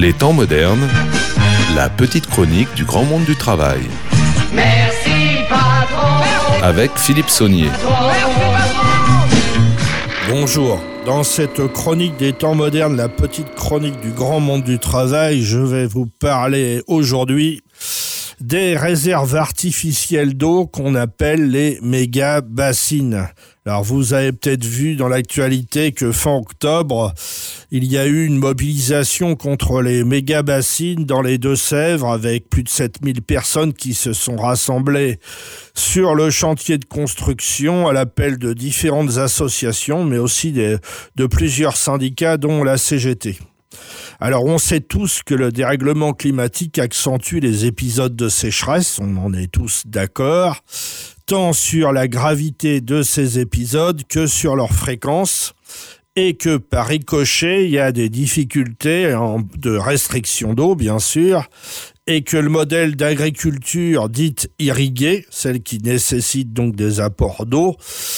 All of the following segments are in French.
Les temps modernes, la petite chronique du grand monde du travail. Merci patron. Avec Philippe Saunier. Bonjour, dans cette chronique des temps modernes, la petite chronique du grand monde du travail, je vais vous parler aujourd'hui des réserves artificielles d'eau qu'on appelle les méga-bassines. Alors vous avez peut-être vu dans l'actualité que fin octobre, il y a eu une mobilisation contre les méga-bassines dans les Deux-Sèvres avec plus de 7000 personnes qui se sont rassemblées sur le chantier de construction à l'appel de différentes associations, mais aussi de plusieurs syndicats dont la CGT. Alors on sait tous que le dérèglement climatique accentue les épisodes de sécheresse, on en est tous d'accord, tant sur la gravité de ces épisodes que sur leur fréquence, et que par ricochet, il y a des difficultés de restriction d'eau, bien sûr, et que le modèle d'agriculture dite irriguée, celle qui nécessite donc des apports d'eau,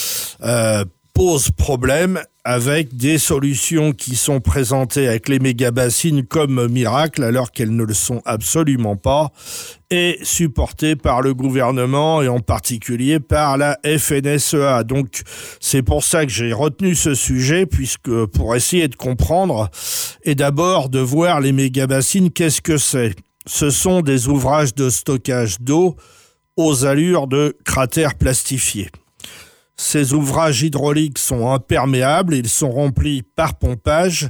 pose problème avec des solutions qui sont présentées avec les méga-bassines comme miracle alors qu'elles ne le sont absolument pas et supportées par le gouvernement et en particulier par la FNSEA. Donc c'est pour ça que j'ai retenu ce sujet puisque pour essayer de comprendre et d'abord de voir les méga-bassines, qu'est-ce que c'est ? Ce sont des ouvrages de stockage d'eau aux allures de cratères plastifiés. Ces ouvrages hydrauliques sont imperméables, ils sont remplis par pompage,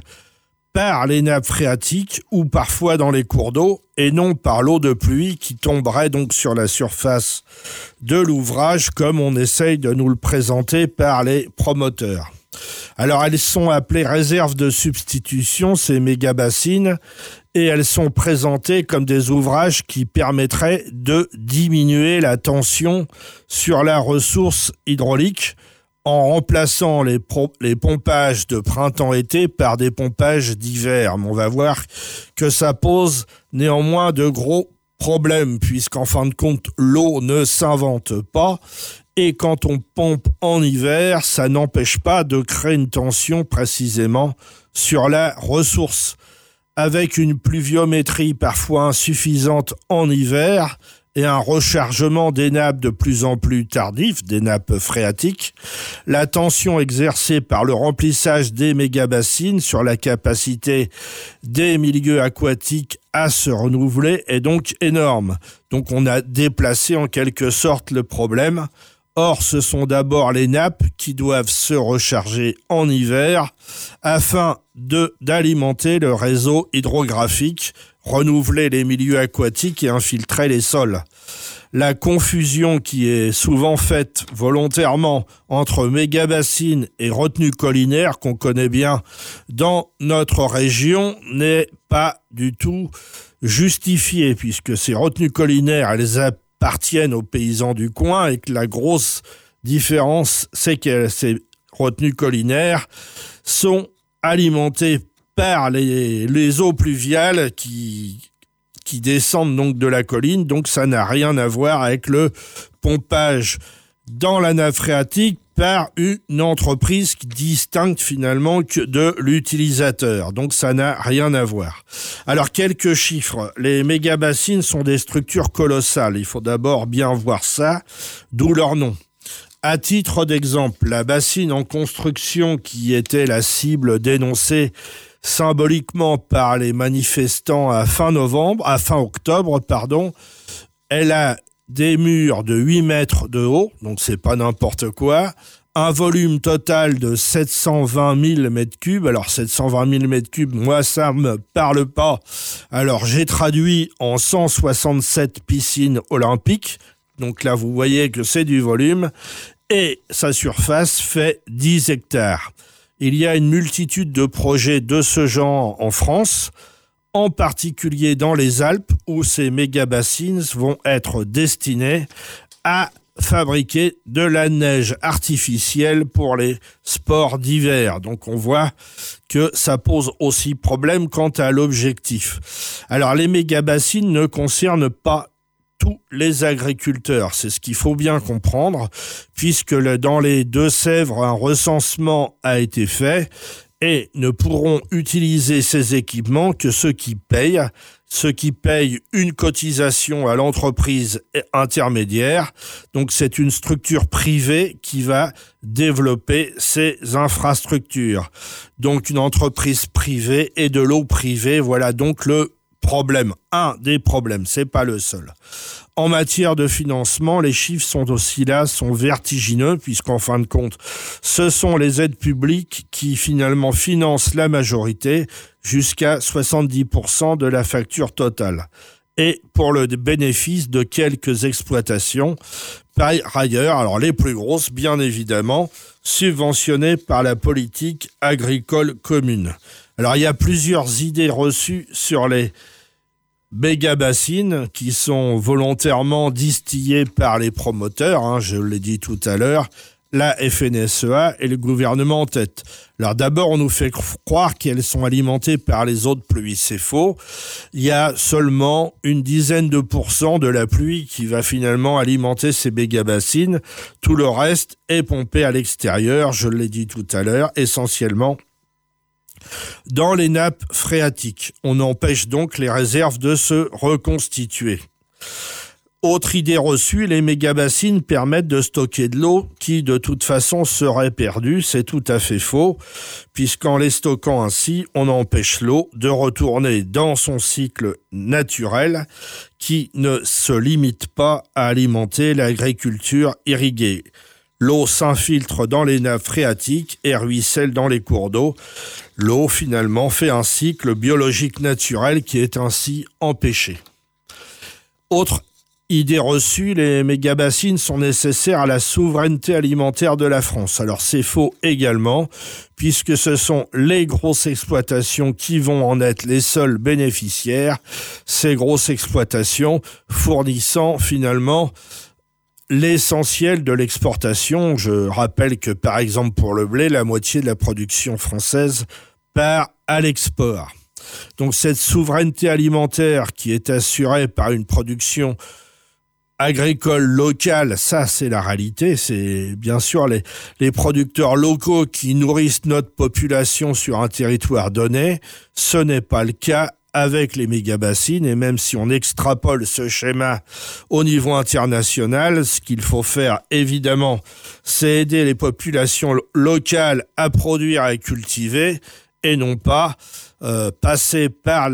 par les nappes phréatiques ou parfois dans les cours d'eau et non par l'eau de pluie qui tomberait donc sur la surface de l'ouvrage comme on essaye de nous le présenter par les promoteurs. Alors elles sont appelées réserves de substitution, ces méga-bassines, et elles sont présentées comme des ouvrages qui permettraient de diminuer la tension sur la ressource hydraulique en remplaçant les pompages de printemps-été par des pompages d'hiver. Mais on va voir que ça pose néanmoins de gros problèmes puisqu'en fin de compte, l'eau ne s'invente pas. Et quand on pompe en hiver, ça n'empêche pas de créer une tension précisément sur la ressource. Avec une pluviométrie parfois insuffisante en hiver et un rechargement des nappes de plus en plus tardif, des nappes phréatiques, la tension exercée par le remplissage des méga-bassines sur la capacité des milieux aquatiques à se renouveler est donc énorme. Donc on a déplacé en quelque sorte le problème. Or, ce sont d'abord les nappes qui doivent se recharger en hiver afin d'alimenter le réseau hydrographique, renouveler les milieux aquatiques et infiltrer les sols. La confusion qui est souvent faite volontairement entre méga-bassines et retenues collinaires qu'on connaît bien dans notre région n'est pas du tout justifiée puisque ces retenues collinaires, elles appartiennent aux paysans du coin et que la grosse différence, c'est que ces retenues collinaires sont alimentées par les eaux pluviales qui descendent donc de la colline, donc ça n'a rien à voir avec le pompage dans la nappe phréatique par une entreprise distincte finalement que de l'utilisateur. Donc ça n'a rien à voir. Alors quelques chiffres. Les méga-bassines sont des structures colossales. Il faut d'abord bien voir ça, d'où leur nom. À titre d'exemple, la bassine en construction qui était la cible dénoncée symboliquement par les manifestants à fin octobre, elle a des murs de 8 mètres de haut, donc c'est pas n'importe quoi, un volume total de 720 000 mètres cubes. Alors 720 000 mètres cubes, moi ça me parle pas. Alors j'ai traduit en 167 piscines olympiques, donc là vous voyez que c'est du volume, et sa surface fait 10 hectares. Il y a une multitude de projets de ce genre en France, en particulier dans les Alpes, où ces méga-bassines vont être destinées à fabriquer de la neige artificielle pour les sports d'hiver. Donc on voit que ça pose aussi problème quant à l'objectif. Alors les méga-bassines ne concernent pas tous les agriculteurs. C'est ce qu'il faut bien comprendre, puisque dans les Deux-Sèvres, un recensement a été fait et ne pourront utiliser ces équipements que ceux qui payent une cotisation à l'entreprise intermédiaire. Donc c'est une structure privée qui va développer ces infrastructures. Donc une entreprise privée et de l'eau privée, voilà donc le problème, un des problèmes, c'est pas le seul. En matière de financement, les chiffres sont vertigineux, puisqu'en fin de compte, ce sont les aides publiques qui finalement financent la majorité, jusqu'à 70% de la facture totale. Et pour le bénéfice de quelques exploitations, par ailleurs, alors les plus grosses, bien évidemment, subventionnées par la politique agricole commune. Alors il y a plusieurs idées reçues sur les méga-bassines qui sont volontairement distillées par les promoteurs, je l'ai dit tout à l'heure, la FNSEA et le gouvernement en tête. Alors d'abord, on nous fait croire qu'elles sont alimentées par les eaux de pluie. C'est faux. Il y a seulement une dizaine de % de la pluie qui va finalement alimenter ces méga-bassines. Tout le reste est pompé à l'extérieur, je l'ai dit tout à l'heure, essentiellement dans les nappes phréatiques. On empêche donc les réserves de se reconstituer. Autre idée reçue, les méga-bassines permettent de stocker de l'eau qui, de toute façon, serait perdue. C'est tout à fait faux, puisqu'en les stockant ainsi, on empêche l'eau de retourner dans son cycle naturel qui ne se limite pas à alimenter l'agriculture irriguée. L'eau s'infiltre dans les nappes phréatiques et ruisselle dans les cours d'eau. L'eau, finalement, fait un cycle biologique naturel qui est ainsi empêché. Autre idée reçue, les méga-bassines sont nécessaires à la souveraineté alimentaire de la France. Alors c'est faux également, puisque ce sont les grosses exploitations qui vont en être les seules bénéficiaires, ces grosses exploitations fournissant finalement l'essentiel de l'exportation. Je rappelle que, par exemple, pour le blé, la moitié de la production française part à l'export. Donc cette souveraineté alimentaire qui est assurée par une production agricole locale, ça c'est la réalité. C'est bien sûr les producteurs locaux qui nourrissent notre population sur un territoire donné. Ce n'est pas le cas avec les méga-bassines, et même si on extrapole ce schéma au niveau international, ce qu'il faut faire, évidemment, c'est aider les populations locales à produire et cultiver, et non pas passer par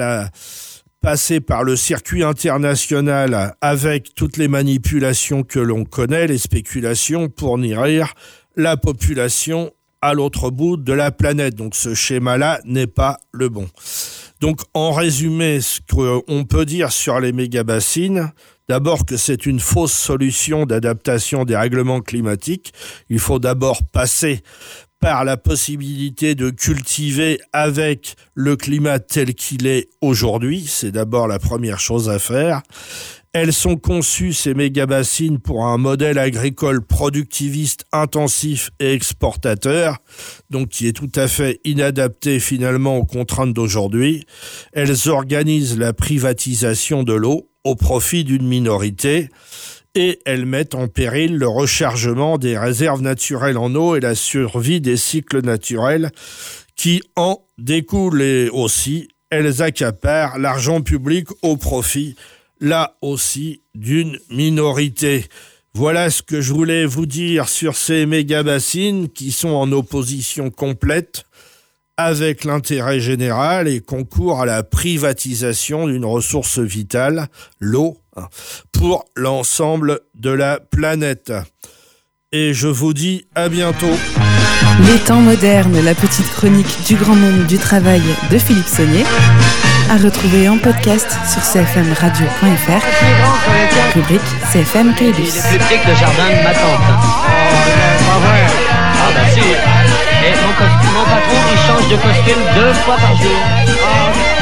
le circuit international avec toutes les manipulations que l'on connaît, les spéculations, pour nourrir la population à l'autre bout de la planète. Donc ce schéma-là n'est pas le bon. Donc, en résumé, ce qu'on peut dire sur les méga-bassines, d'abord que c'est une fausse solution d'adaptation des règlements climatiques. Il faut d'abord passer par la possibilité de cultiver avec le climat tel qu'il est aujourd'hui. C'est d'abord la première chose à faire. Elles sont conçues, ces méga-bassines, pour un modèle agricole productiviste, intensif et exportateur, donc qui est tout à fait inadapté finalement aux contraintes d'aujourd'hui. Elles organisent la privatisation de l'eau au profit d'une minorité et elles mettent en péril le rechargement des réserves naturelles en eau et la survie des cycles naturels qui en découlent. Et aussi, elles accaparent l'argent public au profit là aussi d'une minorité. Voilà ce que je voulais vous dire sur ces méga-bassines qui sont en opposition complète avec l'intérêt général et concourent à la privatisation d'une ressource vitale, l'eau, pour l'ensemble de la planète. Et je vous dis à bientôt. Les temps modernes, la petite chronique du grand monde du travail de Philippe Saunier, à retrouver en podcast sur cfmradio.fr, rubrique CFM Caylus. Il est plus petit que le jardin de ma tante. Pas vrai. Ah bah si. Et mon patron, il change de costume 2 fois par jour.